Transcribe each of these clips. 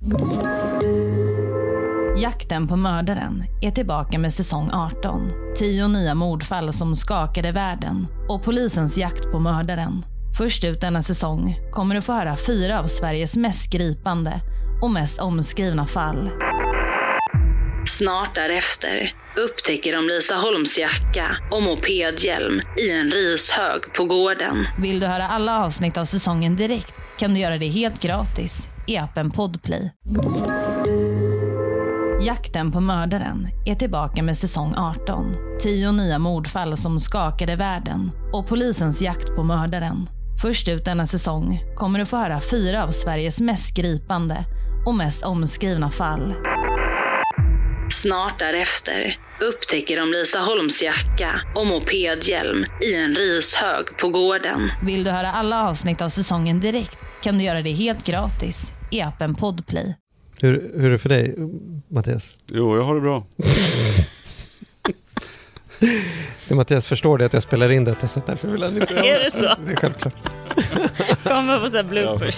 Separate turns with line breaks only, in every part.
Jakten på mördaren är tillbaka med säsong 18. 10 nya mordfall som skakade världen och polisens jakt på mördaren. Först ut denna säsong kommer du få höra 4 av Sveriges mest gripande och mest omskrivna fall. Snart därefter upptäcker de Lisa Holms jacka och mopedhjälm i en rishög på gården. Vill du höra alla avsnitt av säsongen direkt kan du göra det helt gratis i appen Podplay. Jakten på mördaren är tillbaka med säsong 18. 10 nya mordfall som skakade världen och polisens jakt på mördaren. Först ut denna säsong kommer du få höra 4 av Sveriges mest gripande och mest omskrivna fall. Snart därefter upptäcker de Lisa Holms jacka och mopedhjälm i en rishög på gården. Vill du höra alla avsnitt av säsongen direkt kan du göra det helt gratis i appen Podplay.
Hur är det för dig, Mattias?
Jo, jag har det bra.
Mattias förstår det att jag spelar in detta, så därför vill han inte.
Är det så?
Det är självklart.
Kommer på så här bloopers.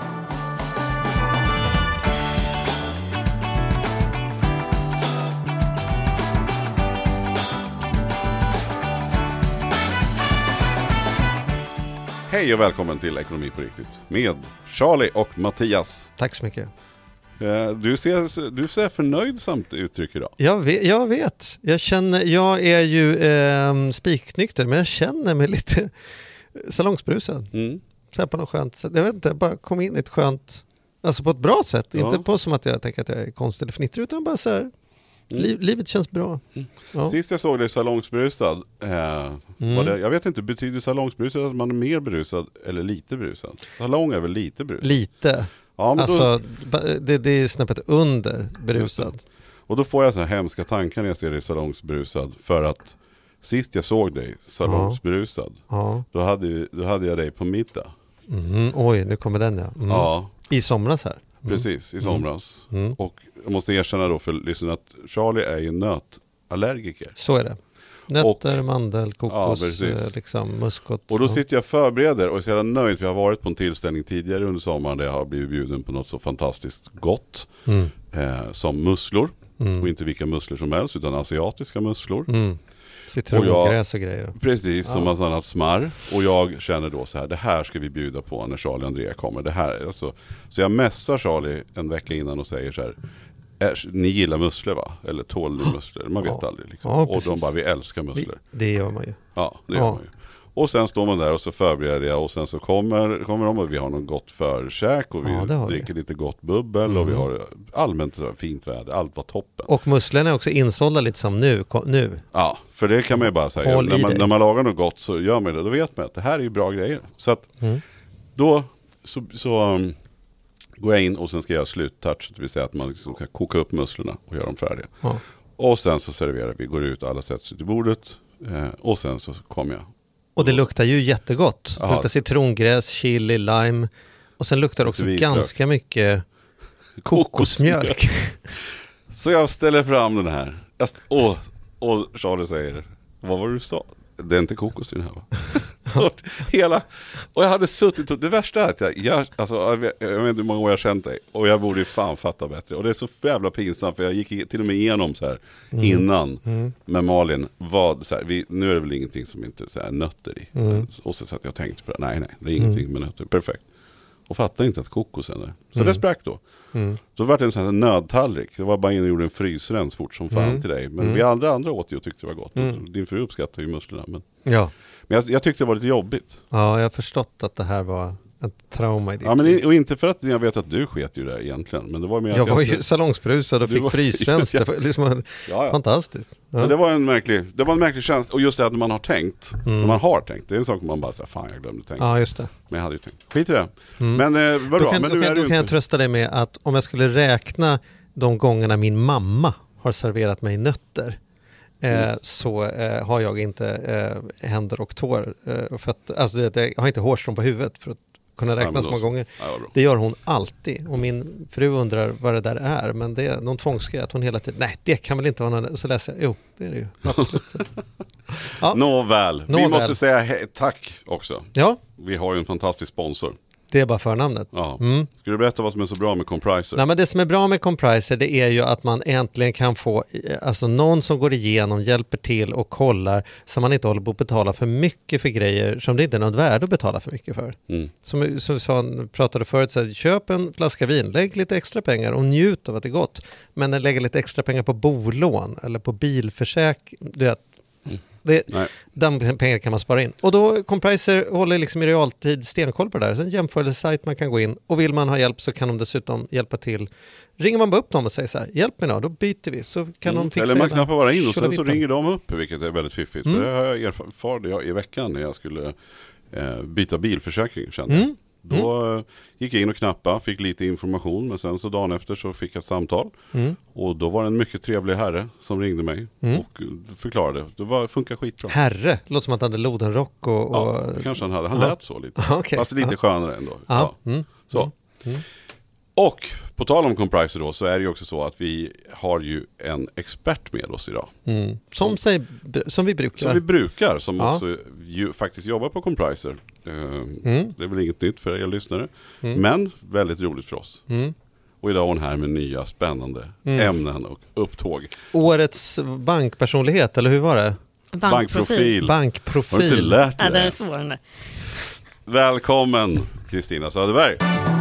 Hej och välkommen till Ekonomi på riktigt med Charlie och Mattias.
Tack så mycket.
Du ser förnöjdsamt uttryck idag.
Jag vet. Jag är ju spiknykter, men jag känner mig lite salongsbrusad. Så här på något skönt sätt. Jag vet inte, bara kom in i ett skönt, alltså på ett bra sätt. Ja. Inte på som att jag tänker att jag är konstig eller fnittrig, utan bara så här. Livet känns bra. Ja.
Sist jag såg dig salongsbrusad, jag vet inte, betyder salongsbrusad att man är mer brusad eller lite brusad? Salong är väl lite brusad?
Lite. Ja, men alltså, det är snäppet under brusad.
Och då får jag så här hemska tankar när jag ser dig salongsbrusad, för att sist jag såg dig salongsbrusad, då hade jag dig på middag.
Oj, nu kommer den
ja.
I somras här.
Precis, i somras. Och jag måste erkänna då för lyssnarna att Charlie är ju nötallergiker.
Så är det. Nötter, mandel, kokos, liksom, muskot.
Och då sitter jag förbereder och är så jävla nöjd, för jag har varit på en tillställning tidigare under sommaren där jag har blivit bjuden på något så fantastiskt gott som musslor. Och inte vilka musslor som helst, utan asiatiska musslor.
Citrongräs och grejer.
Precis, som massa annat smarr. Och jag känner då så här, det här ska vi bjuda på när Charlie och Andrea kommer. Det här, alltså. Så jag mässar Charlie en vecka innan och säger så här, ni gillar musslor va? Eller tål ni musslor? Man vet aldrig liksom. Och de bara, vi älskar musslor.
Det gör man ju.
Ja, det gör man ju. Och sen står man där och så förbereder jag, och sen så kommer de och vi har något gott förkäk och vi dricker lite gott bubbel och vi har allmänt fint väder. Allt var toppen. Och
musslorna är också insålda lite som nu.
Ja, för det kan man ju bara säga. När man lagar något gott så gör man det. Då vet man att det här är ju bra grejer. Så att då går jag in och sen ska jag göra sluttouch. Det vill säga att man liksom kan koka upp musslorna och göra dem färdiga. Och sen så serverar vi, går ut, alla sätter sig till bordet. Och sen så kommer jag.
Och det luktar ju jättegott. Det luktar citrongräs, chili, lime. Och sen luktar det också ganska mycket kokosmjölk.
Så jag ställer fram den här. Och Charlie säger, vad var det du sa? Det är inte kokos i den här va? Och jag hade suttit, det värsta är att jag vet inte hur många år jag har känt dig. Och jag borde ju fan fatta bättre. Och det är så jävla pinsamt, för jag gick till och med igenom så här innan med Malin. Nu är det väl ingenting som inte så här nötter i. Och så att jag tänkte på det. Nej, det är ingenting med nötter. Perfekt. Och fattade inte att kokosen är. Så det sprack då. Så var det en sån här nödtallrik. Det var bara in och gjorde en frysrens fort som fan till dig. Men vi andra åt ju och tyckte det var gott. Din fru uppskattade ju musslorna. Men jag tyckte det var lite jobbigt.
Ja, jag har förstått att det här var ett trauma i ditt
liv. Och inte för att jag vet att du sket ju där egentligen. Men det var mer
jag var ju salongsbrusad och fick frysrens. Det var liksom fantastiskt. Ja.
Men det var en märklig känsla. Och just det att man har tänkt. När man har tänkt. Det är en sak man bara säger, fan jag glömde tänka.
Ja, just det.
Men jag hade ju tänkt. Skit i det. Men vad bra.
Då kan jag trösta dig med att om jag skulle räkna de gångerna min mamma har serverat mig nötter. Så har jag inte händer och tår. Alltså jag har inte hårstrån på huvudet för att kunna räkna så många gånger. Det gör hon alltid. Och min fru undrar vad det där är. Men det är någon tvångsgrej att hon hela tiden, nej det kan väl inte vara någon. Så läser jag, jo det är det ju. Absolut.
Nåväl. Vi måste säga tack också.
Ja.
Vi har ju en fantastisk sponsor.
Det är bara förnamnet.
Ja. Ska du berätta vad som är så bra med Compriser?
Nej, men det som är bra med Compriser, det är ju att man äntligen kan få alltså någon som går igenom, hjälper till och kollar så man inte håller på att betala för mycket för grejer som det inte är något värde att betala för mycket för. Som du pratade förut, så här, köp en flaska vin, lägg lite extra pengar och njut av att det är gott. Men lägg lite extra pengar på bolån eller på bilförsäkring, den pengar kan man spara in. Och då Compriser håller liksom i realtid stenkoll på det där. Så en jämförelsesajt man kan gå in, och vill man ha hjälp så kan de dessutom hjälpa till. Ringer man bara upp dem och säger så här, hjälp mig då byter vi. Så kan de fixa.
Eller man knappar bara in och sen så ringer de upp, vilket är väldigt fiffigt. För det har jag erfarit i veckan när jag skulle byta bilförsäkring, kände jag. Då gick jag in och knappade, fick lite information, men sen så dagen efter så fick jag ett samtal. Och då var det en mycket trevlig herre som ringde mig och förklarade. Det funkar skitbra.
Herre? Låter som att han hade lodenrock och...
Ja, det kanske han hade. Han lät så lite.
Okay.
Fast lite skönare ändå. Så. Och på tal om Compriser då, så är det ju också så att vi har ju en expert med oss idag.
Som vi brukar. Som också faktiskt jobbar på Compriser. Det är väl inget nytt för er lyssnare. Men väldigt roligt för oss. Och idag är hon här med nya spännande ämnen och upptåg. Årets bankpersonlighet, eller hur var det?
Bankprofil.
Bankprofil.
Har du inte lärt dig
det? Den är svår.
Välkommen Kristina Söderberg.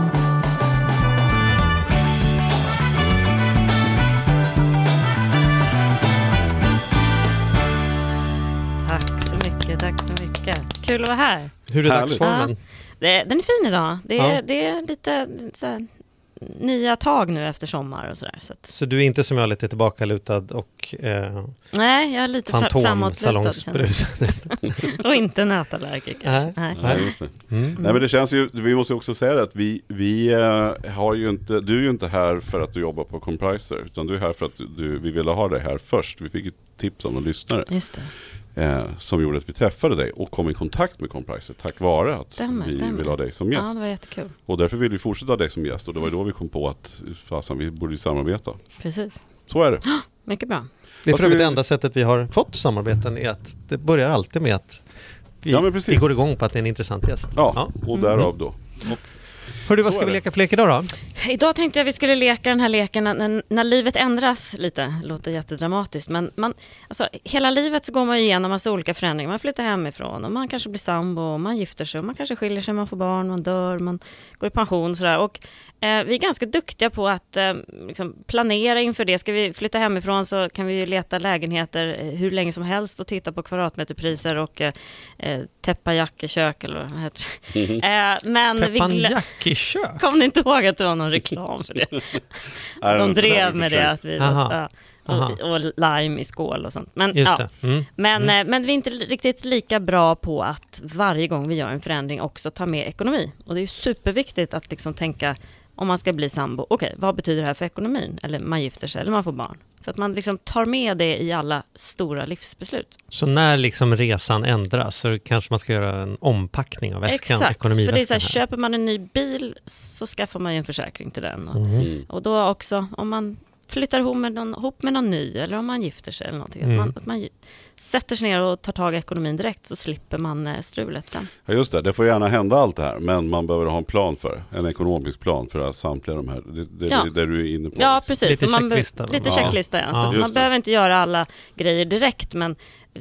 Tack så mycket. Kul att vara här.
Hur är dagsformen?
Den är fin idag. Det är lite så här, nya tag nu efter sommar och sådär.
Så du är inte som jag lite tillbakalutad och
nej, jag är lite
fantomsalongsbrusad.
Och inte nötallergiker.
Nej, just det. Nej, men det känns ju, vi måste också säga att vi har ju inte, du är ju inte här för att du jobbar på Compriser, utan du är här för att vi ville ha dig här först. Vi fick ett tips om en lyssnare. Just det. Som gjorde att vi träffade dig och kom i kontakt med Compriser tack vare att vi vill ha dig som gäst.
Ja, det var jättekul.
Och därför vill vi fortsätta ha dig som gäst, och det var då vi kom på att vi borde samarbeta.
Precis.
Så är det.
Mycket bra.
Det är för övrigt det enda sättet vi har fått samarbeten är att det börjar alltid med att vi går igång på att det är en intressant gäst.
Ja. Och därav då.
Hörru, vad ska vi leka för lek idag då?
Idag tänkte jag vi skulle leka den här leken när livet ändras lite. Det låter jättedramatiskt, men hela livet så går man igenom massa olika förändringar. Man flyttar hemifrån och man kanske blir sambo och man gifter sig och man kanske skiljer sig, man får barn, man dör, man går i pension och sådär. Och vi är ganska duktiga på att planera inför det. Ska vi flytta hemifrån så kan vi leta lägenheter hur länge som helst och titta på kvadratmeterpriser och täppa jack i kök eller vad heter det. Men
täppan jack i kök?
Kom ni inte ihåg att det var någon reklam för det? De drev med det att vi och lime i skål och sånt. Men, men vi är inte riktigt lika bra på att varje gång vi gör en förändring också ta med ekonomi. Och det är superviktigt att liksom tänka, om man ska bli sambo, okej, vad betyder det här för ekonomin? Eller man gifter sig, eller man får barn. Så att man liksom tar med det i alla stora livsbeslut.
Så när liksom resan ändras så kanske man ska göra en ompackning av väskan, ekonomiväskan.
För det är så här, köper man en ny bil så skaffar man ju en försäkring till den. Och då också, om man flyttar ihop med någon ny eller om man gifter sig eller någonting. Att man sätter sig ner och tar tag i ekonomin direkt så slipper man strulet sen.
Ja, just det får gärna hända allt det här, men man behöver ha en plan en ekonomisk plan för att samtliga de här, det du är inne på.
Ja, precis.
Lite checklista.
Lite checklista, ja. Så man behöver inte göra alla grejer direkt, men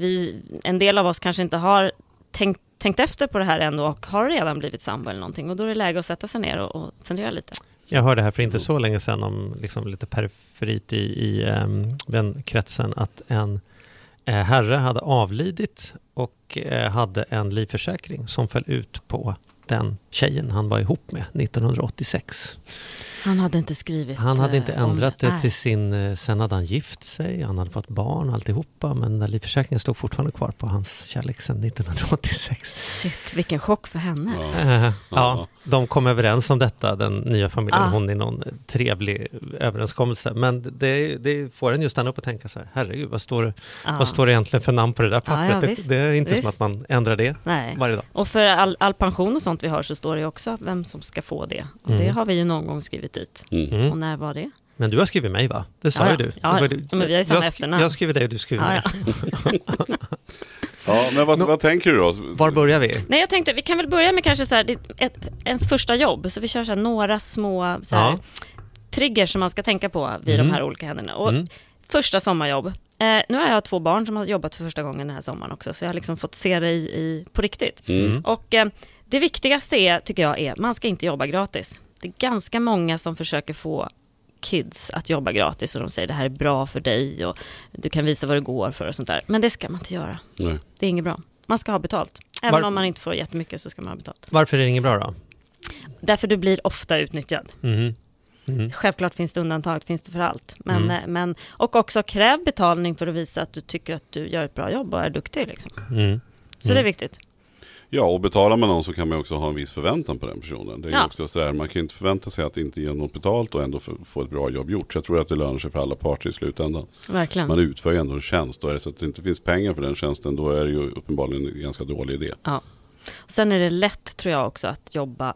en del av oss kanske inte har tänkt efter på det här ändå och har redan blivit sambo eller någonting, och då är det läge att sätta sig ner och fundera lite.
Jag hörde här för inte så länge sedan om liksom lite periferit i den kretsen att en herre hade avlidit och hade en livförsäkring som föll ut på den tjejen han var ihop med 1986.
Han hade inte skrivit.
Han hade inte ändrat det till sin... Sen hade han gift sig, han hade fått barn och alltihopa, men livförsäkringen stod fortfarande kvar på hans kärlek sedan 1986.
Shit, vilken chock för henne.
Ja, de kom överens om detta, den nya familjen. Hon är någon trevlig överenskommelse. Men det får en just stanna upp och tänka så här, herregud, vad står det egentligen för namn på det där pappret? Det är inte som att man ändrar det varje dag.
Och för all pension och sånt vi har så står det också vem som ska få det. Och det har vi ju någon gång skrivit dit. Och när var det?
Men du har skrivit mig, va? Det sa ju du.
Ja, men vi har ju samma efternamn.
Jag skriver dig och du skriver mig.
Ja, men vad tänker du då?
Var börjar vi?
Nej, jag tänkte, vi kan väl börja med kanske så här, ens första jobb. Så vi kör så här några små så här, triggers som man ska tänka på vid de här olika händerna. Och första sommarjobb. Nu har jag 2 barn som har jobbat för första gången den här sommaren också. Så jag har liksom fått se det på riktigt. Och det viktigaste är, tycker jag, är man ska inte jobba gratis. Det är ganska många som försöker få kids att jobba gratis och de säger det här är bra för dig och du kan visa vad det går för och sånt där. Men det ska man inte göra.
Nej.
Det är inget bra. Man ska ha betalt. Även om man inte får jättemycket så ska man ha betalt.
Varför är det inget bra då?
Därför du blir ofta utnyttjad. Självklart finns det undantag, finns det för allt. Men, och också kräv betalning för att visa att du tycker att du gör ett bra jobb och är duktig. Liksom. Så det är viktigt.
Ja, och betalar man någon så kan man också ha en viss förväntan på den personen. Det är också så där, man kan inte förvänta sig att inte ge något betalt och ändå få ett bra jobb gjort. Så jag tror att det lönar sig för alla parter i slutändan.
Verkligen.
Man utför ju ändå en tjänst. Och är det så att det inte finns pengar för den tjänsten, då är det ju uppenbarligen en ganska dålig idé.
Ja. Och sen är det lätt, tror jag också, att jobba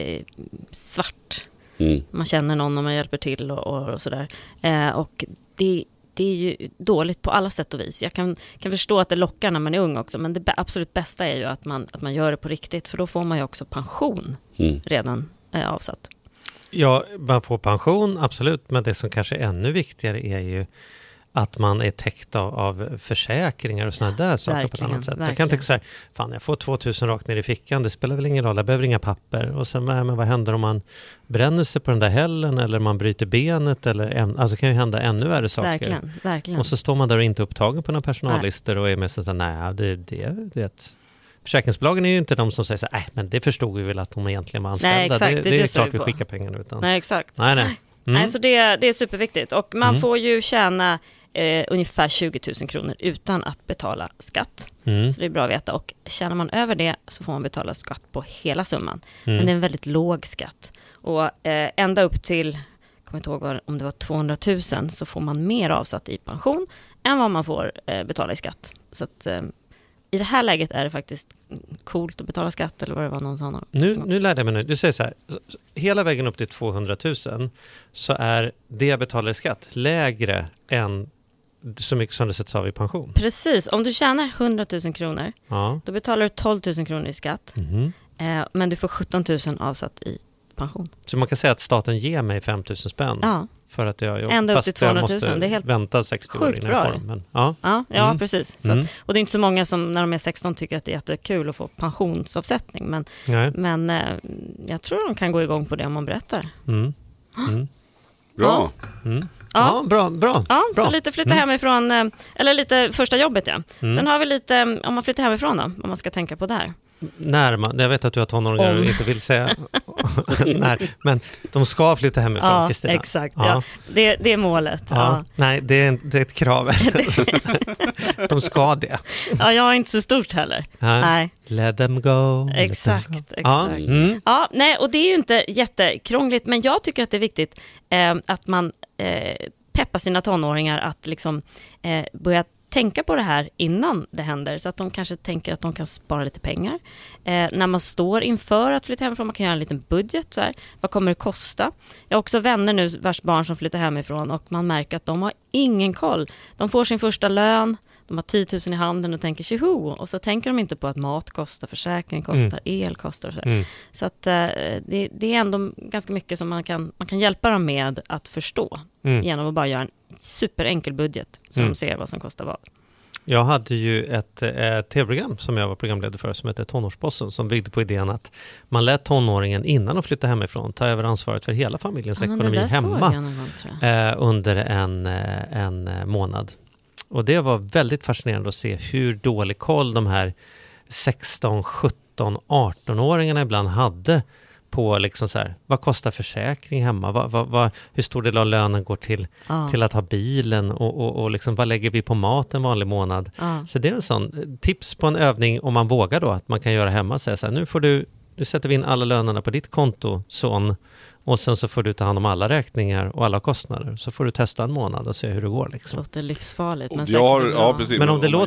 svart. Man känner någon och man hjälper till och sådär. Och det är ju dåligt på alla sätt och vis. Jag kan förstå att det lockar när man är ung också. Men det absolut bästa är ju att man gör det på riktigt. För då får man ju också pension redan avsatt.
Ja, man får pension, absolut. Men det som kanske är ännu viktigare är ju att man är täckt av försäkringar och sådana där saker på ett annat sätt.
Verkligen.
Jag kan tänka så här, fan jag får 2000 rakt ner i fickan, det spelar väl ingen roll, jag behöver inga papper. Och sen, men vad händer om man bränner sig på den där hällen eller man bryter benet? Alltså kan ju hända ännu värre saker.
Verkligen.
Och så står man där och inte upptagen på några personallistor och är med så nej, det försäkringsbolagen är ju inte de som säger så här, men det förstod vi väl att de egentligen var anställda.
Nej, exakt,
det är klart vi skickar pengarna utan.
Nej, exakt.
Nej,
så det är superviktigt. Och man får ju tjäna ungefär 20 000 kronor utan att betala skatt. Så det är bra att veta. Och tjänar man över det så får man betala skatt på hela summan. Men det är en väldigt låg skatt. Och ända upp till, jag kommer inte ihåg om det var 200 000, så får man mer avsatt i pension än vad man får betala i skatt. Så att i det här läget är det faktiskt coolt att betala skatt, eller vad det var någon sa.
Nu lärde jag mig nu. Du säger så här, hela vägen upp till 200 000 så är det jag betalar i skatt lägre än så mycket som det sätts av i pension.
Precis, om du tjänar 100 000 kronor, då betalar du 12 000 kronor i skatt. Men du får 17 000 avsatt i pension.
Så man kan säga att staten ger mig 5 000 spänn för att jag jobbar.
Ända upp till 200 000.
Fast jag måste
det är helt
vänta 60 år innan jag får dem.
Men, precis. Så att, och det är inte så många som när de är 16 tycker att det är jättekul att få pensionsavsättning. Men jag tror de kan gå igång på det om man berättar.
Bra.
Ja, bra.
Så lite flytta hemifrån, eller lite första jobbet, Sen har vi lite, om man flyttar hemifrån då, om man ska tänka på det här.
Jag vet att du har tonåringar och inte vill säga när, men de ska flytta hemifrån, Kristina.
Exakt. Ja. Det är målet. Ja.
Nej, det är ett krav. De ska det.
Ja, jag är inte så stort heller. Nej.
Let them go.
Exakt. Ja, nej, och det är ju inte jättekrångligt, men jag tycker att det är viktigt att man peppar sina tonåringar att liksom börja tänka på det här innan det händer, så att de kanske tänker att de kan spara lite pengar. När man står inför att flytta hemifrån, man kan göra en liten budget. Så här. Vad kommer det kosta? Jag har också vänner nu vars barn som flyttar hemifrån och man märker att de har ingen koll. De får sin första lön, de har 10 000 i handen och tänker tjoho, och så tänker de inte på att mat kostar, försäkring kostar, el kostar. Så att det är ändå ganska mycket som man kan hjälpa dem med att förstå genom att bara göra en superenkel budget så de ser vad som kostar vad.
Jag hade ju ett tv-program som jag var programledare för som hette Tonårsbossen, som byggde på idén att man lät tonåringen innan de flyttade hemifrån ta över ansvaret för hela familjens ekonomi hemma under en månad. Och det var väldigt fascinerande att se hur dålig koll de här 16, 17, 18-åringarna ibland hade på liksom så här, vad kostar försäkring hemma? Hur stor del av lönen går till att ha bilen? Och liksom, vad lägger vi på mat en vanlig månad? Så det är en sån tips på en övning om man vågar då, att man kan göra hemma. Säga så här, nu sätter vi in alla lönerna på ditt konto, son. Och sen så får du ta hand om alla räkningar och alla kostnader. Så får du testa en månad och se hur det går. Liksom.
Det låter livsfarligt. Men,
precis.
Men om det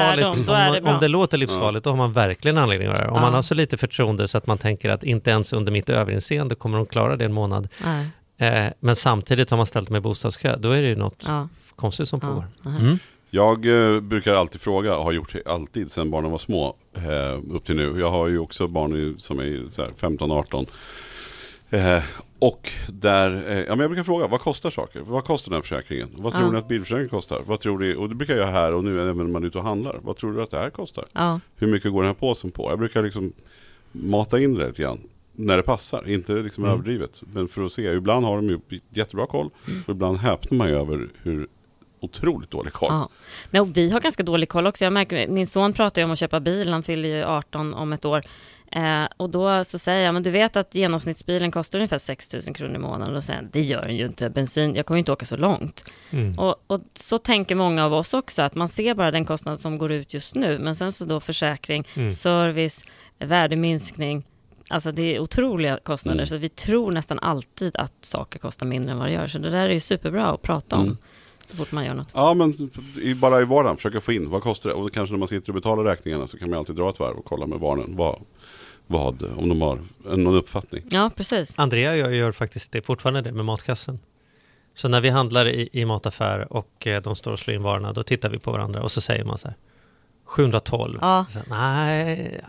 låter livsfarligt, då har man verkligen anledning att göra det. Om man har så lite förtroende så att man tänker att inte ens under mitt överinseende kommer de klara det en månad. Men samtidigt har man ställt med bostadskö, då är det ju något konstigt som pågår.
Jag brukar alltid fråga, har gjort alltid sedan barnen var små upp till nu. Jag har ju också barn som är så här 15-18. Och där, men jag brukar fråga, vad kostar saker? Vad kostar den här försäkringen? Vad tror ni att bilförsäkringen kostar? Vad tror ni, och det brukar jag här och nu även när man är ute och handlar. Vad tror du att det här kostar? Hur mycket går den här påsen på? Jag brukar liksom mata in det lite grann när det passar, inte liksom överdrivet. Men för att se, ibland har de ju jättebra koll och ibland häpnar man ju över hur otroligt dålig koll.
Ja. Nej, och vi har ganska dålig koll också. Jag märker, min son pratar ju om att köpa bil, han fyller ju 18 om ett år. Och då så säger jag, men du vet att genomsnittsbilen kostar ungefär 6 000 kronor i månaden. Och då säger jag, det gör den ju inte, bensin, jag kommer ju inte åka så långt. Och så tänker många av oss också, att man ser bara den kostnad som går ut just nu. Men sen så då försäkring, service, värdeminskning. Alltså det är otroliga kostnader, så vi tror nästan alltid att saker kostar mindre än vad det gör. Så det där är ju superbra att prata om så fort man gör något.
Ja, men bara i vardagen, försöka få in, vad kostar det? Och kanske när man sitter och betalar räkningarna så kan man alltid dra ett varv och kolla med barnen vad om de har någon uppfattning.
Ja, precis.
Andrea gör faktiskt det fortfarande det med matkassen. Så när vi handlar i mataffär och de står och slår in varorna, då tittar vi på varandra och så säger man så här, 712.
Ja.
Så, nej,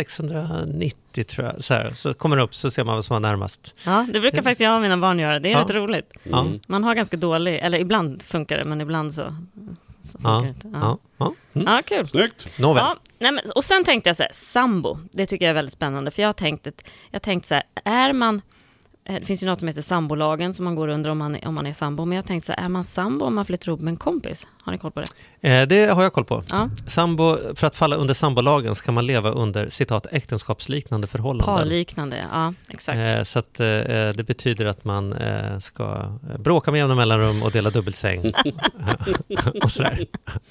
690 tror jag. Så kommer det upp, så ser man vad som var närmast.
Ja, det brukar faktiskt jag och mina barn göra. Det är rätt roligt. Man har ganska dålig, eller ibland funkar det, men ibland så funkar det inte. Ja, kul.
Snyggt.
Nåväl.
Ja, nej, men, och sen tänkte jag så här, sambo. Det tycker jag är väldigt spännande. För jag tänkte så här, är man... Det finns ju något som heter sambolagen som man går under om man är sambo. Men jag tänkte så här, är man sambo om man flyttar ihop med en kompis? Har ni koll på det?
Det har jag koll på.
Ja.
Sambo, för att falla under sambolagen ska man leva under, citat, äktenskapsliknande förhållanden.
Parliknande, ja, exakt.
Så att det betyder att man ska bråka med jämna mellanrum och dela dubbelsäng. Och sådär.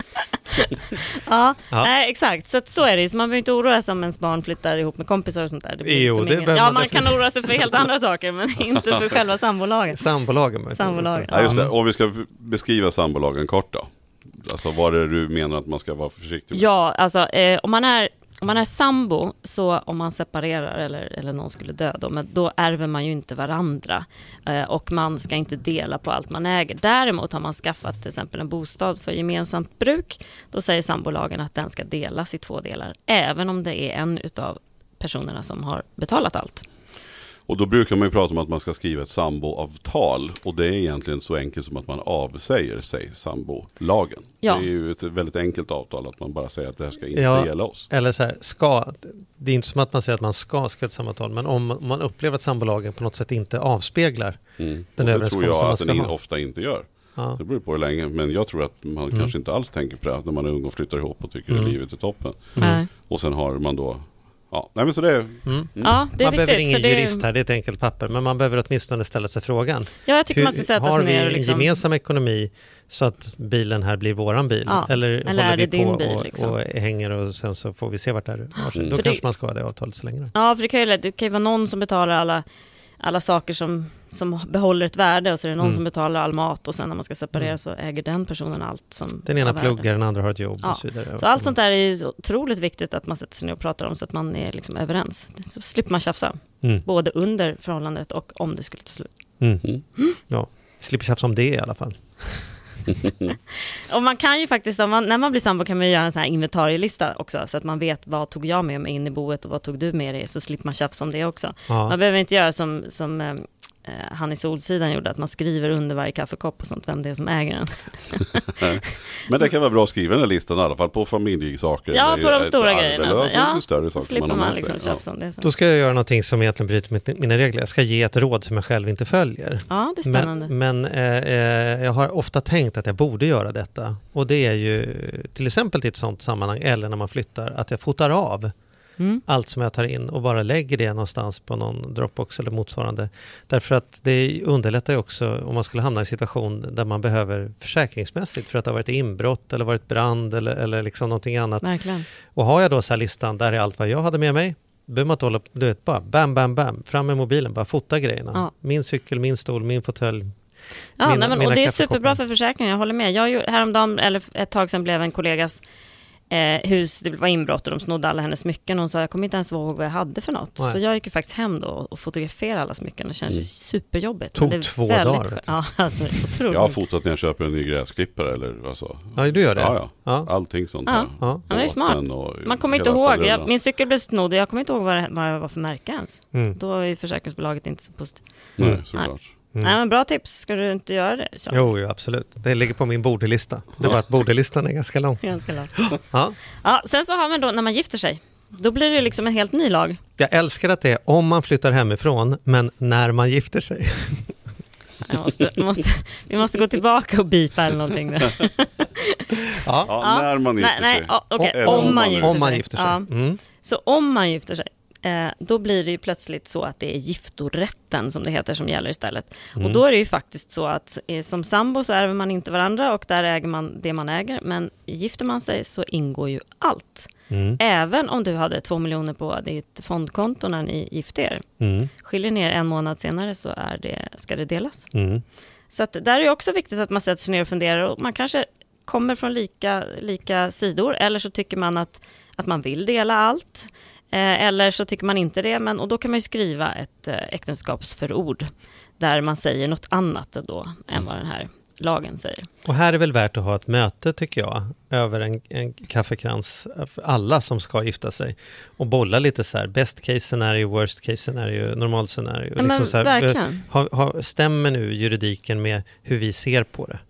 Ja. Nej, exakt. Så är det ju. Så man behöver inte oroa sig om ens barn flyttar ihop med kompisar och sånt där. Det blir
Jo, det
man kan oroa sig för helt andra saker, men inte för själva sambolagen.
Sambolagen.
Ja, just det. Om vi ska beskriva sambolagen kort då. Alltså vad är det du menar att man ska vara försiktig med?
Ja, alltså om man är sambo, så om man separerar eller någon skulle dö då ärver man ju inte varandra. Och man ska inte dela på allt man äger. Däremot har man skaffat till exempel en bostad för gemensamt bruk. Då säger sambolagen att den ska delas i 2 delar. Även om det är en utav personerna som har betalat allt.
Och då brukar man ju prata om att man ska skriva ett samboavtal. Och det är egentligen så enkelt som att man avsäger sig sambolagen.
Ja.
Det är ju ett väldigt enkelt avtal att man bara säger att det här ska inte gälla oss.
Eller så här, det är inte som att man säger att man ska skriva ett samavtal, men om man upplever att sambolagen på något sätt inte avspeglar den överenskommelse man ska ha.
Det tror jag att den ofta inte gör. Ja. Det beror på hur länge, men jag tror att man kanske inte alls tänker på det när man är ung och flyttar ihop och tycker att livet är toppen. Och sen har man då ja, nej men så det
Ja, det är
man
viktigt,
behöver ingen jurist här, det är ett enkelt papper, men man behöver åtminstone ställa sig frågan.
Ja, jag tycker man ska sätta sig ner och
har vi en gemensam ekonomi så att bilen här blir våran bil?
Ja, eller
håller
är det
vi
din
på
bil, liksom?
och hänger och sen så får vi se vart det är. Då kanske man ska ha det avtalet så länge.
Ja, för det kan ju vara någon som betalar alla saker som behåller ett värde, och så är det någon som betalar all mat, och sen när man ska separera så äger den personen allt som
den ena pluggar, den andra har ett jobb och så vidare.
Så allt sånt där är ju otroligt viktigt att man sätter sig ner och pratar om, så att man är liksom överens. Så slipper man tjafsa. Både under förhållandet och om det skulle ta slut.
Ja, slipper tjafsa om det i alla fall.
Och man kan ju faktiskt, när man blir sambo kan man ju göra en sån här inventarielista också, så att man vet vad tog jag med mig in i boet och vad tog du med dig, så slipper man tjafsa om det också. Ja. Man behöver inte göra som han i Solsidan gjorde, att man skriver under varje kaffekopp och sånt, vem det är som äger den.
Men det kan vara bra att skriva den här listan i alla fall på familjesaker.
Ja, på de stora grejerna.
Alltså, större saker
slipper man liksom tjafsa om det. Så.
Då ska jag göra någonting som egentligen bryter med mina regler. Jag ska ge ett råd som jag själv inte följer.
Ja, det är spännande.
Men jag har ofta tänkt att jag borde göra detta. Och det är ju till exempel i ett sånt sammanhang, eller när man flyttar, att jag fotar av allt som jag tar in och bara lägger det någonstans på någon Dropbox eller motsvarande. Därför att det underlättar ju också om man skulle hamna i en situation där man behöver försäkringsmässigt för att det har varit inbrott eller varit brand eller liksom någonting annat.
Verkligen.
Och har jag då så här listan, där är allt vad jag hade med mig. Behöver man inte hålla, du vet, bara bam, bam, bam, fram med mobilen, bara fota grejerna. Ja. Min cykel, min stol, min fåtölj.
Ja, och det är superbra för försäkringen, jag håller med. Jag häromdagen, eller ett tag sedan, blev en kollegas hus, det var inbrott och de snodde alla hennes smycken. Hon sa, jag kommer inte ens ihåg vad jag hade för något.
Nej.
Så jag gick ju faktiskt hem då och fotograferade alla smycken. Det känns ju superjobbigt.
Tog
men det är
2
väldigt
dagar, vet du.
Ja, alltså, otroligt.
Jag har fotat när jag köper en ny gräsklippare eller vad så.
Ja, du gör det?
Ja.
Ja.
Allting sånt
Ja.
här.
Ja.
Ja, det är smart.
Båten och
Man kommer inte
hela
ihåg.
faderullan.
Min cykel blev snodd och jag kommer inte ihåg vad det var för märke ens.
Mm.
Då är försäkringsbolaget inte så positivt.
Nej, såklart.
Nej, men bra tips. Ska du inte göra det? Så.
Jo, absolut. Det ligger på min bordelista. Det var att bordelistan är ganska lång.
Ganska långt.
Ja.
Ja, sen så har man då, när man gifter sig, då blir det liksom en helt ny lag.
Jag älskar att det är om man flyttar hemifrån, men när man gifter sig.
Vi måste gå tillbaka och bipa eller någonting.
Ja.
Ja, när man gifter sig.
Nej, okej.
Eller
Om man gifter sig.
Om man gifter sig.
Ja.
Mm.
Så om man gifter sig, då blir det ju plötsligt så att det är giftorätten som det heter som gäller istället. Och då är det ju faktiskt så att som sambo så ärver man inte varandra och där äger man det man äger. Men gifter man sig så ingår ju allt.
Mm.
Även om du hade 2 miljoner på ditt fondkonto när ni gifte er.
Mm.
Skiljer ner 1 månad senare så ska det delas.
Mm.
Så att där är det också viktigt att man sätter sig ner och funderar. Och man kanske kommer från lika sidor. Eller så tycker man att man vill dela allt. Eller så tycker man inte det. Och då kan man ju skriva ett äktenskapsförord. Där man säger något annat då än vad den här lagen säger.
Och här är väl värt att ha ett möte, tycker jag, över en kaffekrans för alla som ska gifta sig. Och bolla lite så här, best case scenario, worst case scenario, normal scenario.
Ja, men
så här,
verkligen.
Stämmer nu juridiken med hur vi ser på det?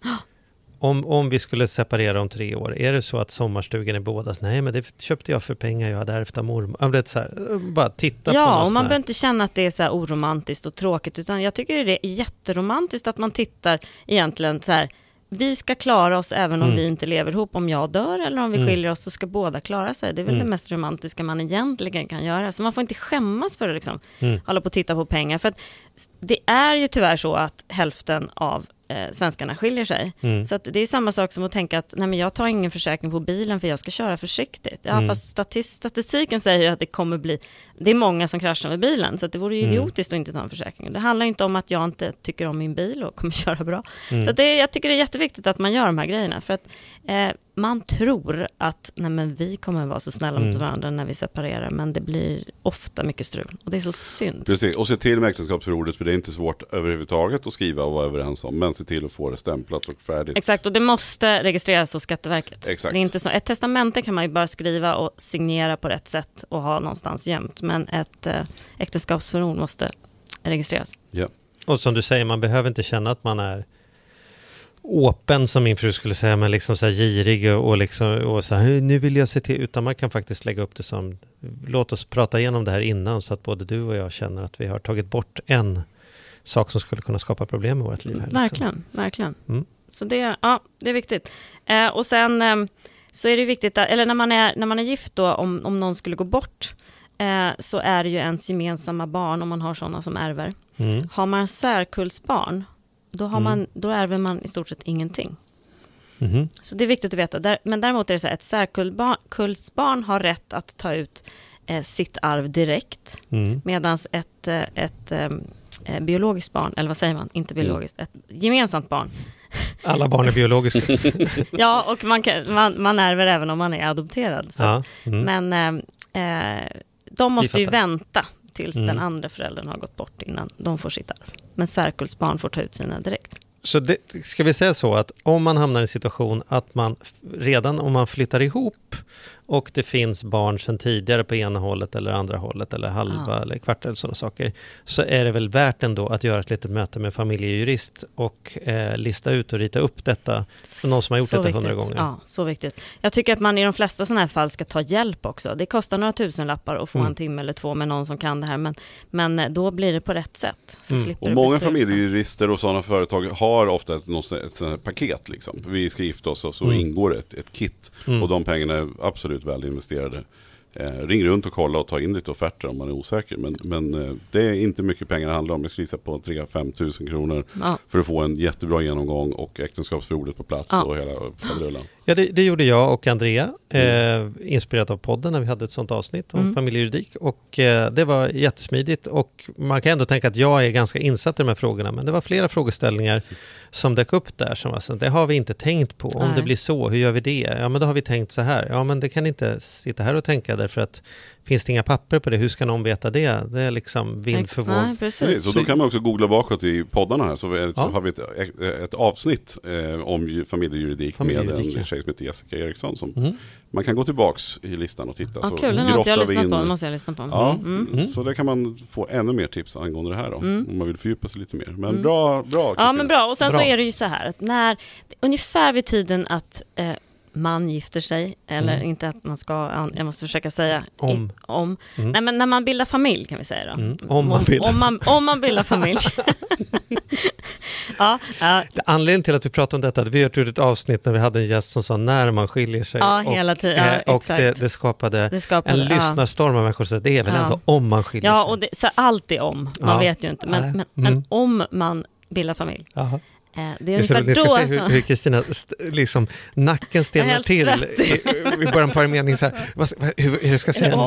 Om vi skulle separera om 3 år, är det så att sommarstugan är bådas? Nej, men det köpte jag för pengar jag hade ärvt av mormor. Det så här, bara titta på något.
Ja, och man behöver inte känna att det är så här oromantiskt och tråkigt, utan jag tycker det är jätteromantiskt att man tittar egentligen så här, vi ska klara oss även om vi inte lever ihop. Om jag dör eller om vi skiljer oss så ska båda klara sig. Det är väl det mest romantiska man egentligen kan göra. Så man får inte skämmas för att liksom hålla på och titta på pengar. För att det är ju tyvärr så att hälften av svenskarna skiljer sig. Så att det är samma sak som att tänka att nej, men jag tar ingen försäkring på bilen för jag ska köra försiktigt. Ja, fast statistiken säger ju att det är många som kraschar med bilen, så att det vore ju idiotiskt att inte ta en försäkring. Det handlar inte om att jag inte tycker om min bil och kommer köra bra. Så att jag tycker det är jätteviktigt att man gör de här grejerna, för att man tror att nej, men vi kommer vara så snälla mot varandra när vi separerar, men det blir ofta mycket strul. Och det är så synd.
Precis, och se till med äktenskapsförordet, för det är inte svårt överhuvudtaget att skriva och vara överens om, men se till att få det stämplat och färdigt.
Exakt, och det måste registreras hos Skatteverket.
Exakt.
Det är inte så, ett testamente kan man ju bara skriva och signera på rätt sätt och ha någonstans gömt, men ett äktenskapsförord måste registreras.
Ja.
Och som du säger, man behöver inte känna att man är öppen, som min fru skulle säga, men liksom så här girig och så här, nu vill jag se till, utan man kan faktiskt lägga upp det som, låt oss prata igenom det här innan, så att både du och jag känner att vi har tagit bort en sak som skulle kunna skapa problem i vårt liv här.
Verkligen, verkligen. Så det är viktigt. Och sen så är det viktigt, eller när man är gift då, om någon skulle gå bort, så är det ju ens gemensamma barn, om man har sådana som ärver. Har man särkullsbarn, då ärver man i stort sett ingenting. Så det är viktigt att veta. Men däremot är det så här, ett särkullsbarn har rätt att ta ut sitt arv direkt. Medan ett biologiskt barn, eller vad säger man? Inte biologiskt, ett gemensamt barn.
Alla barn är biologiska.
Ja, och man ärver även om man är adopterad. Så.
Ja,
Men de måste ju vänta tills den andra föräldern har gått bort innan de får sitt arv. Men särkullsbarn får ta ut sina direkt.
Så ska vi säga så att om man hamnar i en situation att man redan om man flyttar ihop och det finns barn sedan tidigare på ena hållet eller andra hållet eller halva eller kvart eller sådana saker, så är det väl värt ändå att göra ett litet möte med familjejurist och lista ut och rita upp detta för någon som har gjort
Så
detta
viktigt.
100 gånger.
Ja, så viktigt. Jag tycker att man i de flesta sådana här fall ska ta hjälp också. Det kostar några tusenlappar att få en timme eller 2 med någon som kan det här, men då blir det på rätt sätt. Så slipper
Och
det
många
bli strul.
familjejurister och sådana företag har ofta ett sånt här paket liksom. Vi ska gifta oss och så ingår ett kit och de pengarna är absolut väl investerade. Ring runt och kolla och ta in lite offerter om man är osäker. Men det är inte mycket pengar det handlar om. Jag skulle gissa på 3-5 000 kronor för att få en jättebra genomgång och äktenskapsförordet på plats och hela faderullan.
Ja, det gjorde jag och Andrea, inspirerat av podden när vi hade ett sånt avsnitt om familjejuridik. Och det var jättesmidigt och man kan ändå tänka att jag är ganska insatt i de här frågorna. Men det var flera frågeställningar som dök upp där som var så, det har vi inte tänkt på. Om det blir så, hur gör vi det? Ja, men då har vi tänkt så här. Ja, men det kan inte sitta här och tänka därför att finns det inga papper på det, hur ska någon veta det? Det är liksom vind för våg.
Precis. Så då kan man också googla bakåt i poddarna här så har vi ett avsnitt om familjejuridik med en tjej som heter Jessica Eriksson som man kan gå tillbaks i listan och titta. Så
kul, den måste jag lyssna på.
Så där kan man få ännu mer tips angående det här då, om man vill fördjupa sig lite mer. Men bra Kristina.
Ja, men bra. Och sen så är det ju så här att när ungefär vid tiden att man gifter sig, eller inte att man ska, jag måste försöka säga om. Nej, men när man bildar familj kan vi säga då. Om man bildar familj.
Anledningen till att vi pratar om detta, vi har gjort ett avsnitt när vi hade en gäst som sa när man skiljer sig.
Hela tiden.
Och det skapade en lyssnarstorm av människor, så det är väl ändå om man skiljer sig.
Ja, och så alltid om. Man vet ju inte. Men om man bildar familj. Det är ungefär
ni ska se hur Kristina liksom nacken stelnar till i början på en mening så här, hur ska jag säga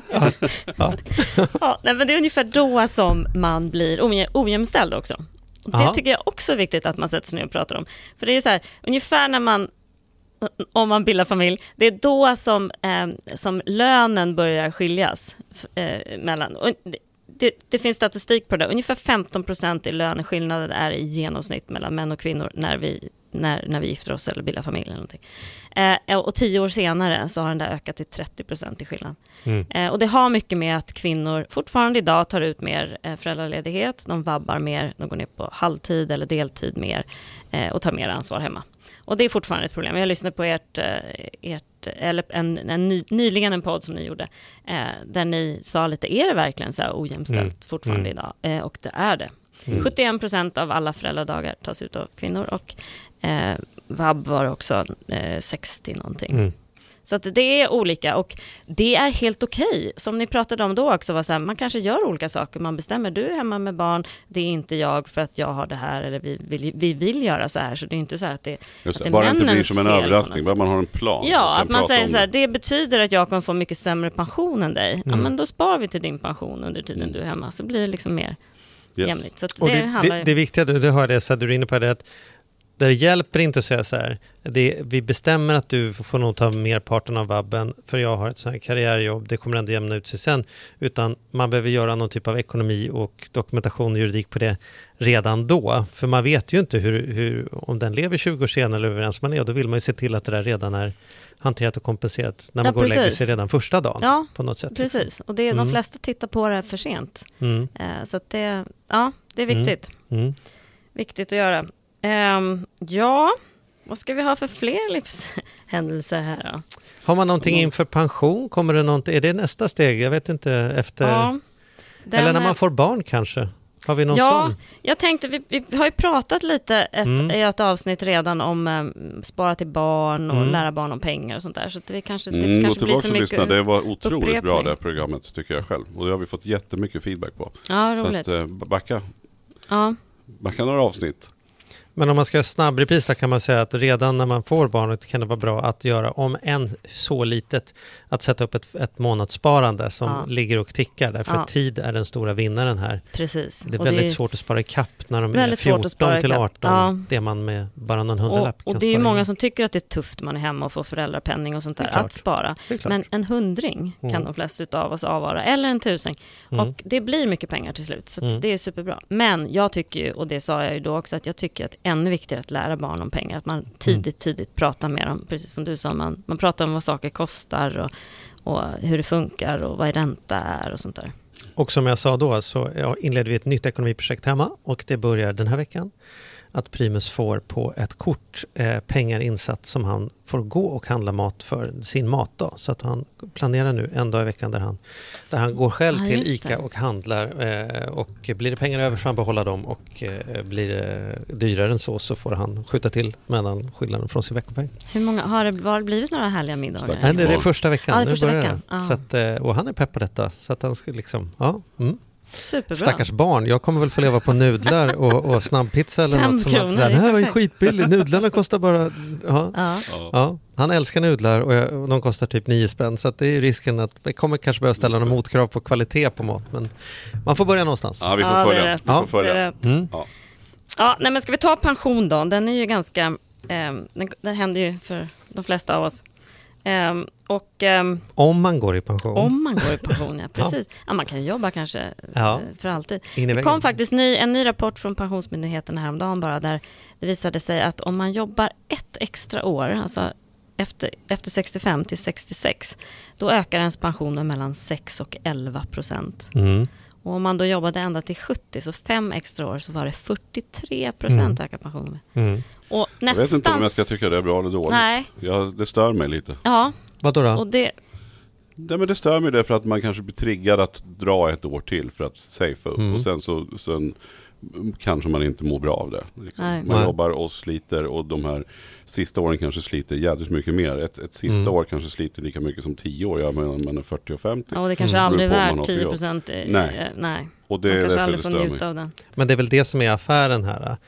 nej, men det är ungefär då som man blir ojämställd också. Det tycker jag också är viktigt att man sätter sig ner och pratar om. För det är ju så här, ungefär om man bildar familj, det är då som lönen börjar skiljas mellan. Och det finns statistik på det. Ungefär 15% i löneskillnaden är i genomsnitt mellan män och kvinnor när vi gifter oss eller bildar familj eller någonting. Och 10 år senare så har den där ökat till 30% i skillnad. Och det har mycket med att kvinnor fortfarande idag tar ut mer föräldraledighet. De vabbar mer, de går ner på halvtid eller deltid mer och tar mer ansvar hemma. Och det är fortfarande ett problem. Jag lyssnade på nyligen en podd som ni gjorde där ni sa lite, är det verkligen så här ojämställt fortfarande idag? Och det är det. 71% av alla föräldradagar tas ut av kvinnor och vab var också 60 någonting. Så att det är olika och det är helt okej. Som ni pratade om då också, var så här, man kanske gör olika saker. Man bestämmer, du är hemma med barn, det är inte jag för att jag har det här eller vi vill göra så här. Så det är inte så här att det är
bara inte blir som en överraskning, bara man har en plan.
Ja, att man säger så här, det betyder att jag kommer få mycket sämre pension än dig. Ja, men då sparar vi till din pension under tiden du är hemma. Så blir det liksom mer jämlikt. Så att
det viktiga, du har det, så du är inne på det, att det hjälper inte att säga så här, vi bestämmer att du får nog ta merparten av vabben för jag har ett sånt här karriärjobb, det kommer ändå jämna ut sig sen, utan man behöver göra någon typ av ekonomi och dokumentation och juridik på det redan då, för man vet ju inte hur om den lever 20 år senare eller överens man är, och då vill man ju se till att det där redan är hanterat och kompenserat när man går och lägger sig redan första dagen på något sätt.
Precis, liksom. Och det är de flesta tittar på det för sent. Så att det är viktigt. Viktigt att göra. Vad ska vi ha för fler livshändelser här då?
Har man någonting inför pension? Kommer det någonting? Är det nästa steg? Jag vet inte, efter... eller när man får barn kanske? Har vi någon sån?
Jag tänkte, vi har ju pratat lite i ett avsnitt redan om spara till barn och lära barn om pengar och sånt där. Så att det kanske blir för mycket.
Det var otroligt bra det här programmet, tycker jag själv. Och det har vi fått jättemycket feedback på.
Ja, roligt.
Så att backa några avsnitt.
Men om man ska snabbrepris, kan man säga att redan när man får barnet kan det vara bra att göra, om än så litet, att sätta upp ett månadssparande som ligger och tickar. Därför att tid är den stora vinnaren här.
Precis.
Det är väldigt svårt att spara i kapp när de är 14 till 18. Det man med bara någon hundralapp kan spara.
Och det är ju många som tycker att det är tufft man är hemma och får föräldrapenning och sånt där att spara. Men en 100 kan de flesta av oss avvara, eller en 1000. Och det blir mycket pengar till slut. Så det är superbra. Men jag tycker ju, och det sa jag ju då också, att jag tycker att ännu viktigare att lära barn om pengar. Att man tidigt pratar med dem. Precis som du sa, man pratar om vad saker kostar och hur det funkar och vad ränta är och sånt där. Och
som jag sa då så inledde vi ett nytt ekonomiprojekt hemma och det börjar den här veckan. att Primus får på ett kort pengar insatt som han får gå och handla mat för sin matdag. Så att han planerar nu en dag i veckan där han går själv till ICA och handlar och blir det pengar över får han behålla dem och blir det dyrare än så får han skjuta till mellanskillnaden från sin veckopeng.
Hur många har det blivit några härliga middagar?
Nej, det är första veckan.
Ja, det är första veckan.
Så att, och han är pepp på detta så att han skulle liksom
Superbra.
Stackars barn, jag kommer väl få leva på nudlar och snabbpizza eller
5
något som
kronor,
det här var ju skitbilligt, nudlarna kostar bara
Ja.
han älskar nudlar och de kostar typ 9 spänn så att det är risken att vi kommer kanske börja ställa några motkrav på kvalitet på mat, men man får börja någonstans.
Ja, vi får följa.
Det är rätt. Nej, men ska vi ta pension då? Den är ju ganska den händer ju för de flesta av oss.
Om man går i pension.
Ja, precis. Ja, man kan ju jobba kanske för alltid.
Det
kom faktiskt en ny rapport från Pensionsmyndigheten häromdagen bara, där det visade sig att om man jobbar ett extra år, alltså efter 65 till 66, då ökar ens pension med mellan 6 och 11%. Och om man då jobbade ända till 70, så 5 extra år, så var det 43% ökad pension. Och nästan...
Jag vet inte om jag ska tycka det är bra eller dåligt.
Nej.
Det stör mig lite.
Ja.
Vadå då?
Och det...
Nej, men det stör mig därför att man kanske blir triggad att dra ett år till för att safea upp. Och sen kanske man inte mår bra av det. Liksom. Man jobbar och sliter och de här sista åren kanske sliter jävligt mycket mer. Ett sista år kanske sliter lika mycket som 10 år. Man är 40 och 50.
Ja, och det kanske aldrig är värt 10%. Nej.
Och det
man
är
kanske
därför
aldrig
det
får
stör
njuta
mig.
av den.
Men det är väl det som är affären här.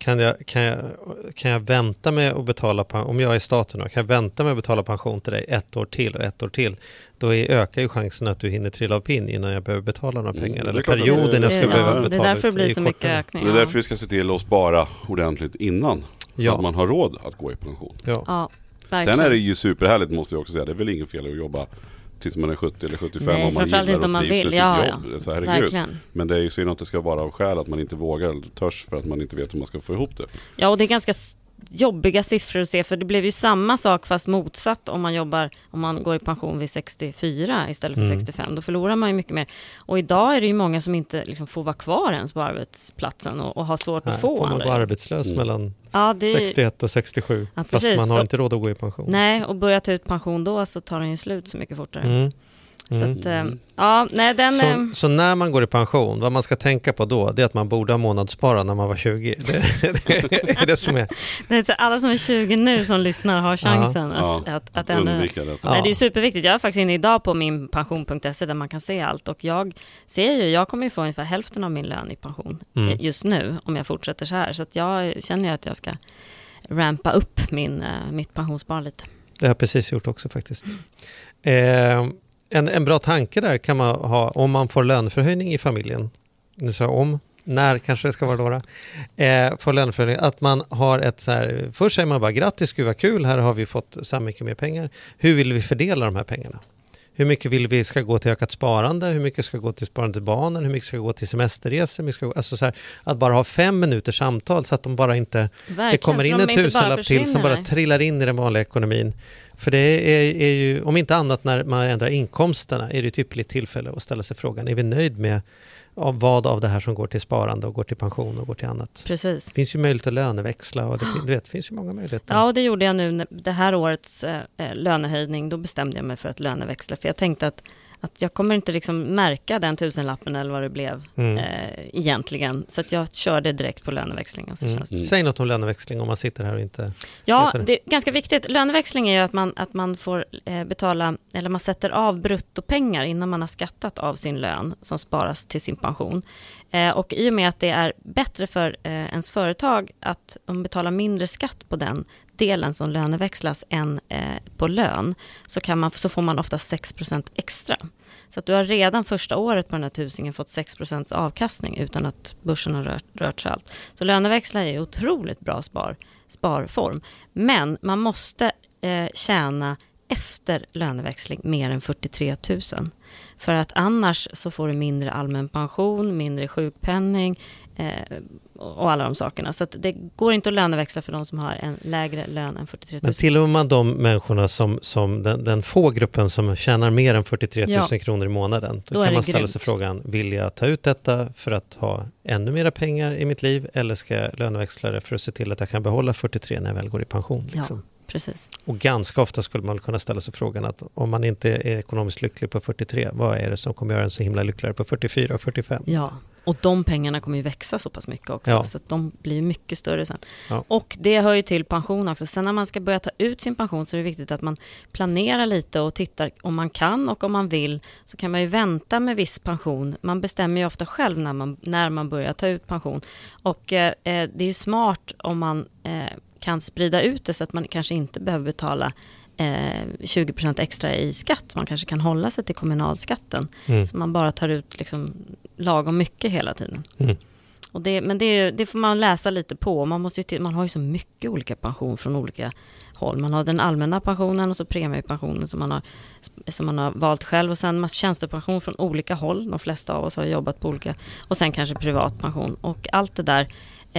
Kan jag vänta med att betala om jag är staten då, kan jag vänta med att betala pension till dig 1 år till och 1 år till, då ökar ju chansen att du hinner trilla av pinn innan jag behöver betala några pengar. Eller perioden jag ska behöva betala.
Det är därför det blir så mycket ökning.
Det är därför vi ska se till att spara ordentligt innan. Så att man har råd att gå i pension.
Ja,
sen är det ju superhärligt, måste jag också säga. Det är väl ingen fel att jobba tills man är 70 eller 75.
Nej,
om man gillar
inte om man vill.
Sitt jobb. Så herregud. Men det är ju synd att det ska vara av skäl att man inte vågar eller törs för att man inte vet hur man ska få ihop det.
Ja, och det är ganska jobbiga siffror att se, för det blev ju samma sak fast motsatt om man går i pension vid 64 istället för 65. Då förlorar man ju mycket mer. Och idag är det ju många som inte liksom får vara kvar ens på arbetsplatsen och har svårt att få.
Får man gå arbetslös mellan 61 och 67 fast man har inte råd att gå i pension.
Nej, och börja ta ut pension då så tar den ju slut så mycket fortare. Så att,
så när man går i pension, vad man ska tänka på då, det är att man borde ha månadsspara när man var 20. Det är det som är.
Det är alla som är 20 nu som lyssnar har chansen att
undvika det.
Nej, det är superviktigt. Jag är faktiskt inne idag på min pension.se där man kan se allt, och jag kommer ju få ungefär hälften av min lön i pension just nu om jag fortsätter så här. Så att jag känner att jag ska rampa upp mitt pensionsspar lite.
Det har jag precis gjort också faktiskt. En bra tanke där kan man ha om man får löneförhöjning i familjen. Nu sa när kanske det ska vara då. Får löneförhöjning, att man har ett så här, först säger man bara grattis, gud vad kul, här har vi fått så mycket mer pengar. Hur vill vi fördela de här pengarna? Hur mycket vill vi ska gå till ökat sparande? Hur mycket ska gå till sparande till barnen? Hur mycket ska gå till semesterresor? Alltså så här, att bara ha 5 minuters samtal så att de bara inte...
Verkligen,
det kommer in en tusenlapp till som bara trillar in i den vanliga ekonomin. För det är ju, om inte annat när man ändrar inkomsterna, är det ett ypperligt tillfälle att ställa sig frågan, är vi nöjd med vad av det här som går till sparande och går till pension och går till annat?
Precis.
Det finns ju möjlighet att löneväxla och det finns ju många möjligheter.
Ja, och det gjorde jag nu det här årets lönehöjning. Då bestämde jag mig för att löneväxla, för jag tänkte att jag kommer inte liksom märka den tusenlappen eller vad det blev egentligen. Så att jag körde direkt på löneväxlingen.
Säg något om löneväxling om man sitter här och inte...
Ja, det är ganska viktigt. Löneväxling är ju att man får betala, eller man sätter av bruttopengar innan man har skattat av sin lön som sparas till sin pension. Och i och med att det är bättre för ens företag att de betalar mindre skatt på den delen som löneväxlas än på lön, så får man ofta 6% extra. Så att du har redan första året på den här tusingen fått 6% avkastning utan att börsen har rört sig allt. Så löneväxla är otroligt bra sparform. Men man måste tjäna efter löneväxling mer än 43 000. För att annars så får du mindre allmän pension, mindre sjukpenning, och alla de sakerna. Så att det går inte att löneväxla för de som har en lägre lön än 43 000.
Men tillhör man de människorna som den få gruppen som tjänar mer än 43 000 kronor i månaden, då kan man ställa sig frågan, vill jag ta ut detta för att ha ännu mera pengar i mitt liv, eller ska jag löneväxla det för att se till att jag kan behålla 43 när jag väl går i pension? Liksom.
Ja, precis.
Och ganska ofta skulle man kunna ställa sig frågan att om man inte är ekonomiskt lycklig på 43, vad är det som kommer göra en så himla lyckligare på 44 och 45?
Ja, och de pengarna kommer ju växa så pass mycket också, så att de blir mycket större sen. Ja. Och det hör ju till pension också. Sen när man ska börja ta ut sin pension så är det viktigt att man planerar lite och tittar om man kan och om man vill, så kan man ju vänta med viss pension. Man bestämmer ju ofta själv när man börjar ta ut pension. Och det är ju smart om man kan sprida ut det så att man kanske inte behöver betala 20% extra i skatt. Man kanske kan hålla sig till kommunalskatten. Så man bara tar ut liksom lagom mycket hela tiden. Och det får man läsa lite på. Man har ju så mycket olika pension från olika håll. Man har den allmänna pensionen och så premiepensionen som man har valt själv. Och sen tjänstepension från olika håll. De flesta av oss har jobbat på olika. Och sen kanske privatpension. Och allt det där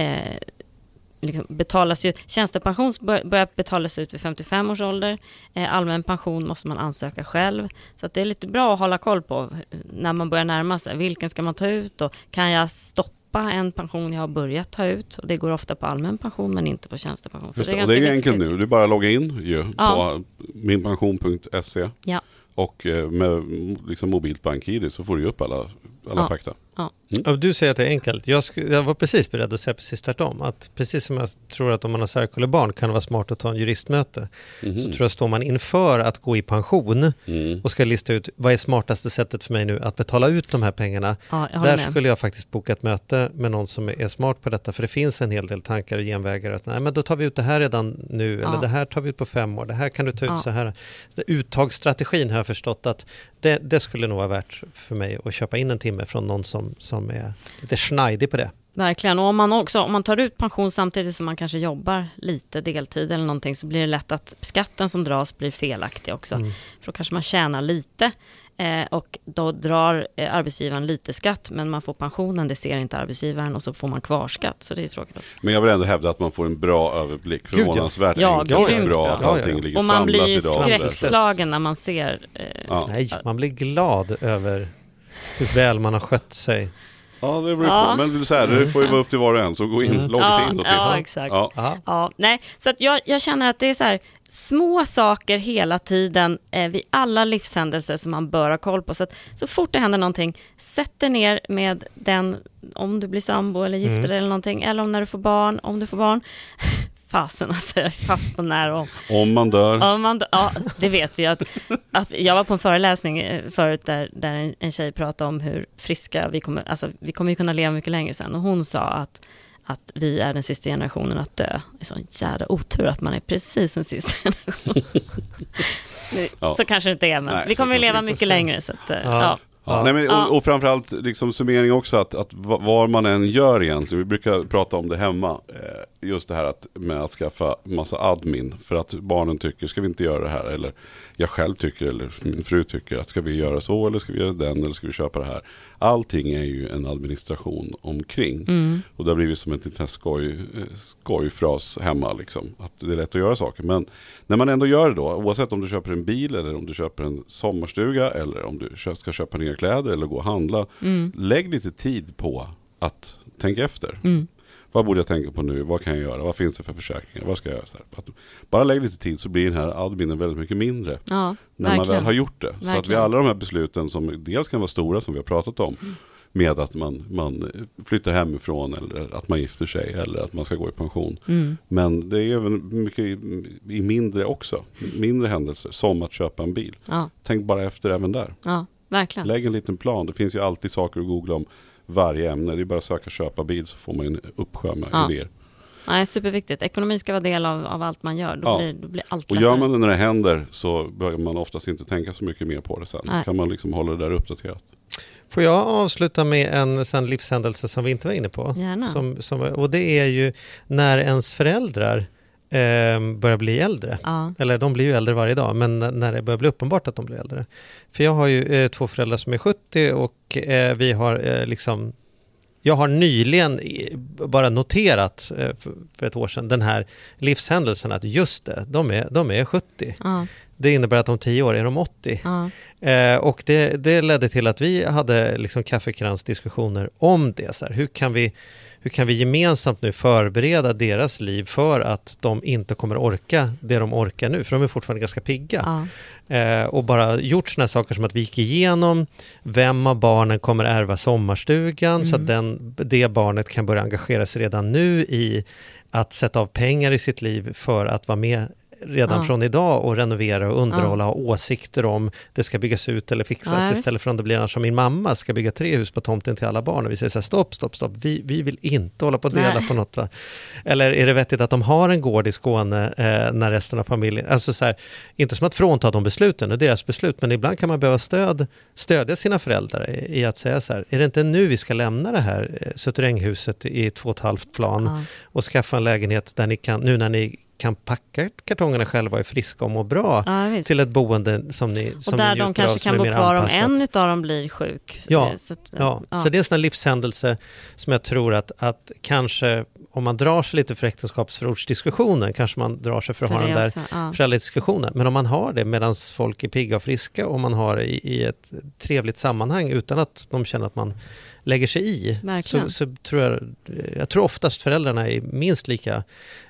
liksom betalas ju, tjänstepension börjar betalas ut vid 55 års ålder. Allmän pension måste man ansöka själv. Så att det är lite bra att hålla koll på när man börjar närma sig. Vilken ska man ta ut och kan jag stoppa en pension jag har börjat ta ut? Och det går ofta på allmän pension men inte på tjänstepension. Så
det är ju enkelt nu. Du bara logga in på minpension.se.
Ja.
Och med liksom mobilt bank-id så får du upp alla fakta.
Ja. Du säger att det är enkelt. Jag var precis beredd att säga precis tvärtom. Att precis som jag tror att om man har särkollebarn kan det vara smart att ta en juristmöte. Så tror jag står man inför att gå i pension och ska lista ut vad är smartaste sättet för mig nu att betala ut de här pengarna. Där skulle jag faktiskt boka ett möte med någon som är smart på detta. För det finns en hel del tankar och genvägar. Att nej, men då tar vi ut det här redan nu. Eller det här tar vi ut på 5 år. Det här kan du ta ut så här. Uttagsstrategin har jag förstått att det skulle nog vara värt för mig att köpa in en timme från någon som är lite schneidig på det.
Verkligen, och om man tar ut pension samtidigt som man kanske jobbar lite deltid eller någonting, så blir det lätt att skatten som dras blir felaktig också. För då kanske man tjänar lite och då drar arbetsgivaren lite skatt, men man får pensionen, det ser inte arbetsgivaren, och så får man kvarskatt, så det är tråkigt också.
Men jag vill ändå hävda att man får en bra överblick, förvånansvärt enkelt, bra att allting ligger
och man
samlat
blir
idag.
skräckslagen när man ser
nej, man blir glad över hur väl man har skött sig.
Ja, det blir på. Men så här, det får ju vara upp till var och en, så gå in, logga in och titta.
Ja, exakt. Nej, så att jag känner att det är så här små saker hela tiden vid alla livshändelser som man bör ha koll på. Så att så fort det händer någonting, sätt dig ner med den, om du blir sambo eller gifter dig eller någonting, eller om du får barn. Fasen, alltså jag är fast på när
om man dör.
Ja, det vet vi att jag var på en föreläsning förut där en tjej pratade om hur friska vi kommer ju kunna leva mycket längre sen, och hon sa att vi är den sista generationen att dö. Det är så jävla otur att man är precis den sista generationen. Så kanske det inte är, men vi kommer ju leva mycket längre, så att,
Nej, men, och framförallt liksom summering också att vad man än gör egentligen, vi brukar prata om det hemma, just det här med att skaffa massa admin för att barnen tycker, ska vi inte göra det här, eller jag själv tycker, eller min fru tycker att ska vi göra så, eller ska vi göra den, eller ska vi köpa det här. Allting är ju en administration omkring, och det har blivit som ett litet skojfras hemma liksom, att det är lätt att göra saker, men när man ändå gör det då, oavsett om du köper en bil eller om du köper en sommarstuga eller om du ska köpa nya kläder eller gå och handla, lägg lite tid på att tänka efter. Vad borde jag tänka på nu? Vad kan jag göra? Vad finns det för försäkringar? Vad ska jag göra? Så här, bara lägg lite tid så blir den här adminen väldigt mycket mindre. När man väl har gjort det. Verkligen. Så att vi alla de här besluten som dels kan vara stora, som vi har pratat om, med att man flyttar hemifrån eller att man gifter sig eller att man ska gå i pension. Men det är även mycket i mindre också. Mindre händelser, som att köpa en bil. Tänk bara efter även där.
Verkligen.
Lägg en liten plan. Det finns ju alltid saker att googla om varje ämne. Det är bara att söka köpa bil, så får man en uppsjö med idéer.
Nej, superviktigt. Ekonomi ska vara del av allt man gör. Då blir allt lättare.
Och gör man det när det händer, så börjar man oftast inte tänka så mycket mer på det sen. Då kan man liksom hålla det där uppdaterat.
Får jag avsluta med en livshändelse som vi inte var inne på?
Gärna.
Och det är ju när ens föräldrar börjar bli äldre. Eller de blir ju äldre varje dag, men när det börjar bli uppenbart att de blir äldre. För jag har ju 2 föräldrar som är 70 och vi har liksom Jag har nyligen bara noterat för ett år sedan den här livshändelsen att just det, de är 70.
Ja.
Det innebär att om 10 år är de 80.
Ja.
Och det ledde till att vi hade liksom kaffekransdiskussioner om det. Så här, hur kan vi gemensamt nu förbereda deras liv för att de inte kommer orka det de orkar nu? För de är fortfarande ganska pigga.
Ja.
Och bara gjort såna saker som att vi gick igenom vem av barnen kommer ärva sommarstugan så att det barnet kan börja engagera sig redan nu i att sätta av pengar i sitt liv för att vara med redan från idag och renovera och underhålla och ha åsikter om det ska byggas ut eller fixas istället för att det blir som min mamma ska bygga 3 hus på tomten till alla barn och vi säger så här, stopp, vi vill inte hålla på att dela på något, va? Eller är det vettigt att de har en gård i Skåne när resten av familjen, alltså så här, inte som att frånta de besluten och deras beslut, men ibland kan man behöva stödja sina föräldrar i att säga så här, är det inte nu vi ska lämna det här Söteränghuset i 2,5 plan och skaffa en lägenhet där ni kan, nu när ni kan packa kartongerna själva är friska och må bra till ett boende som ni
och där de kanske kan bo kvar om en utav dem blir sjuk.
Så det är en sån här livshändelse som jag tror att kanske om man drar sig lite för äktenskapsförordsdiskussionen kanske man drar sig för att ha den där föräldradiskussionen. Men om man har det medan folk är pigga och friska och man har det i ett trevligt sammanhang utan att de känner att man lägger sig i så tror jag tror oftast föräldrarna är minst lika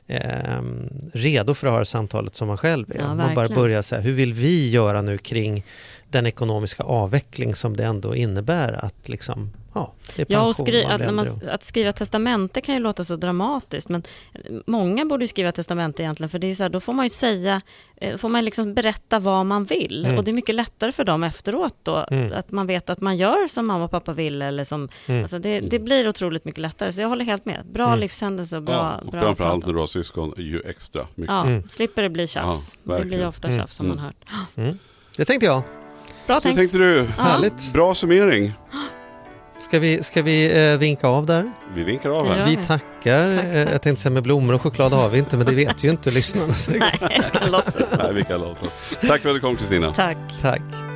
redo för att ha samtalet som man själv är. Man bara börjar säga, hur vill vi göra nu kring den ekonomiska avveckling som det ändå innebär att liksom, det är pension,
att skriva testamente kan ju låta så dramatiskt, men många borde ju skriva testamente egentligen, för det är så här, då får man ju säga, får man liksom berätta vad man vill och det är mycket lättare för dem efteråt då, att man vet att man gör som mamma och pappa vill eller som, alltså det blir otroligt mycket lättare, så jag håller helt med. Bra livshändelse och bra
och framförallt när du har syskon ju extra mycket.
Slipper det bli tjafs. Det blir ofta tjafs som man hört.
Det tänkte jag.
Bra tänkt.
Det tänkte du.
Härligt.
Bra summering.
Ska vi vinka av där?
Vi vinkar av här.
Vi tackar. Jag tänkte säga med blommor och choklad har vi inte, men det vet ju inte lyssnarna.
Nej, vi kan låtsas.
Nej, vi kan låtsas. Tack för att du kom, Kristina.
Tack.